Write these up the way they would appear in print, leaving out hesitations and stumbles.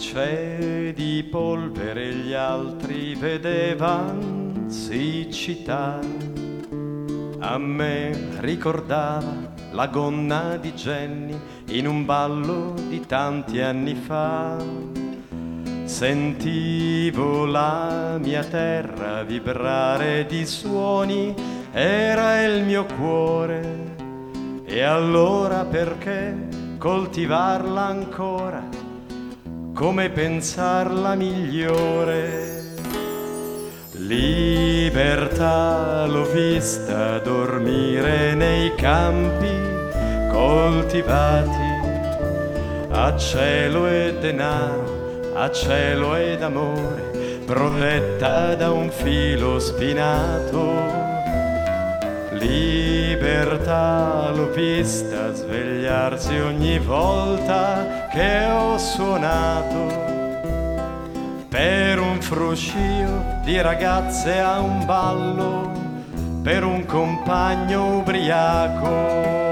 c'è di polvere gli altri vedevan siccità. A me ricordava la gonna di Jenny in un ballo di tanti anni fa. Sentivo la mia terra vibrare di suoni, era il mio cuore. E allora perché coltivarla ancora? Come pensarla migliore? Libertà l'ho vista dormire nei campi coltivati, a cielo e denaro, a cielo ed amore, protetta da un filo spinato. Libertà l'ho vista svegliarsi ogni volta che ho suonato per un fruscio di ragazze a un ballo, per un compagno ubriaco.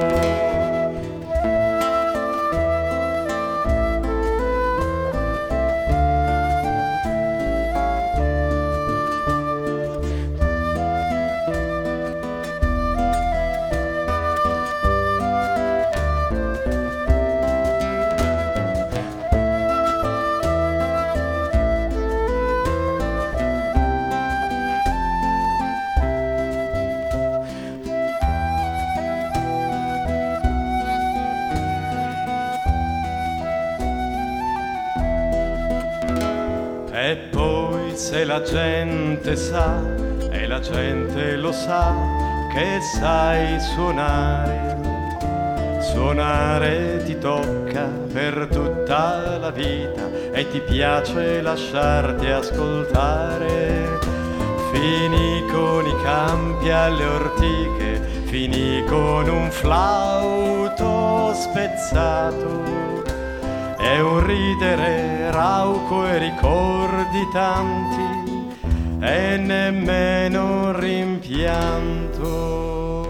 E poi se la gente sa, e la gente lo sa, che sai suonare, suonare ti tocca per tutta la vita e ti piace lasciarti ascoltare. Finì con i campi alle ortiche, finì con un flauto spezzato. È un ridere rauco e ricordi tanti e nemmeno un rimpianto.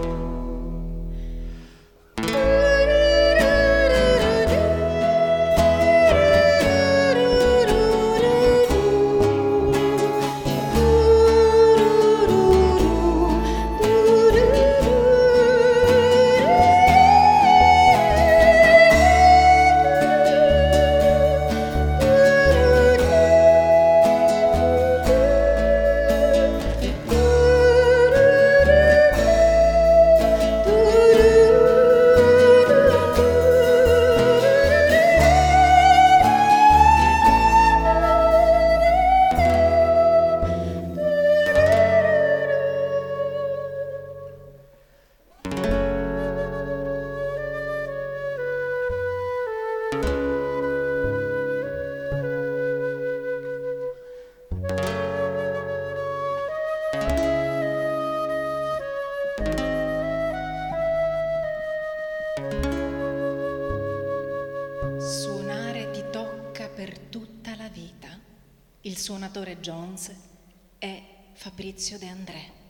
Suonare ti tocca per tutta la vita. Il suonatore Jones è Fabrizio De André.